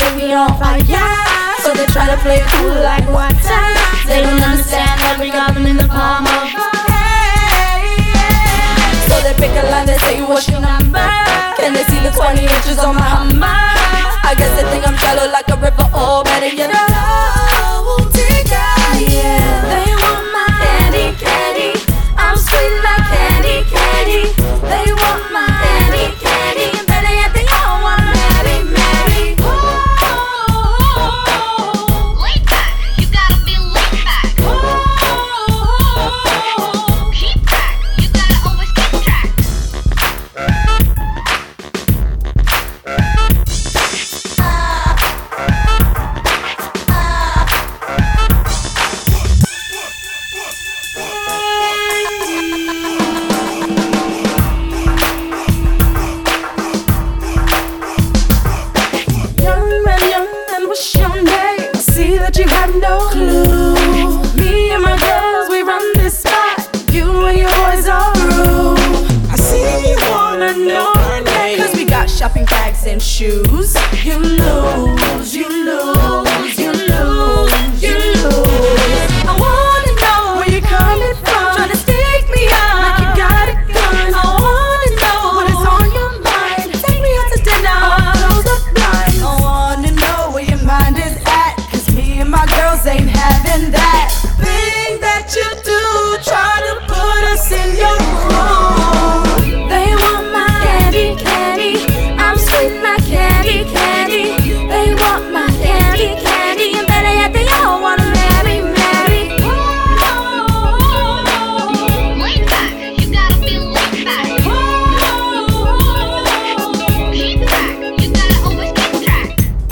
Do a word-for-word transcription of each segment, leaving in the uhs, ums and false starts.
say we on fire, so they try to play it cool like water. They don't understand that we got them in the palm of our hand. So they pick a line, they say what's your number? Can they see the twenty inches on my Hummer? I guess they think I'm shallow like a river, or better yet a gold digger. Yeah, they want my candy, candy. I'm sweet like candy, candy. They want my candy, candy. And better yet, they all want Mary, Mary. Oh, laid back, you gotta be laid back. oh, Keep track, you gotta always keep track. young man, young man, what's your name? See that you have no clue. Me and my girls, we run this spot. You and your boys are rude. I see you wanna know our name, 'cause we got shopping bags and shoes. You lose, you lose, you lose, you lose. I wanna know where you're coming from, trying to stick me up like you got a gun. I wanna know what is on your mind. Take me out to dinner, close the blinds. I wanna know where your mind is at, 'cause me and my girls ain't having that thing that you do, try to put us in your room. They want my candy, candy. I'm sweet like candy, candy. They want my candy, candy. And better yet, they all wanna marry, marry. Oh, Laid back, you gotta be laid back. oh, Keep track, you gotta always keep track.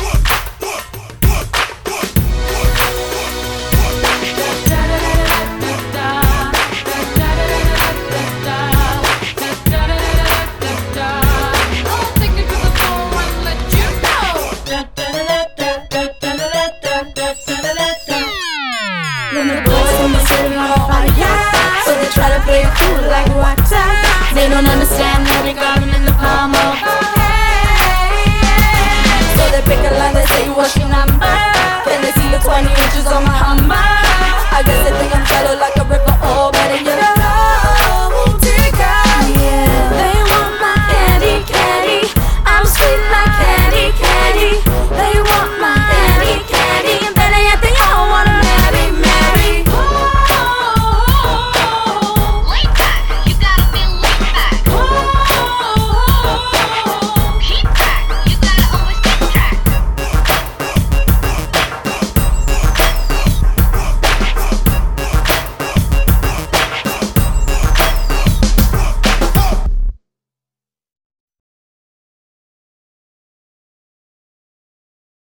I'll take you to the floor and let you know. When the boys in the city on fire, so they try to play it cool like water. They don't understand that we got